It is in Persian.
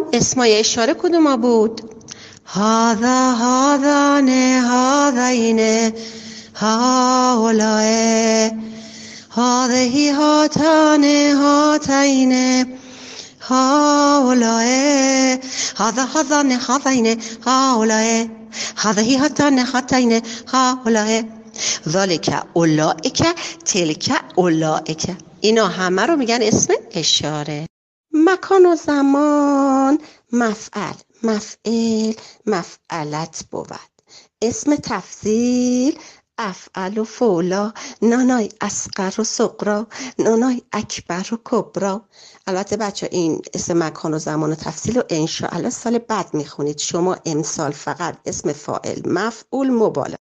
اسمای اشاره کدوما بود؟ هذا هذان هذین هؤلاء هذه هاتان هاتین هؤلاء هذا هذان هذین هؤلاء هذه هاتان هاتین هؤلاء ذالک اولئک تلک اولئک. اینا همه رو میگن اسم اشاره. مکان و زمان مفعل، مفعل، مفعلت بود. اسم تفضیل افعل و فولا، نانای اصغر و صغرا، نانای اکبر و کبرا. البته بچه این اسم مکان و زمان و تفضیل رو انشاءالله سال بعد میخونید. شما امسال فقط اسم فاعل، مفعول، مبالغه.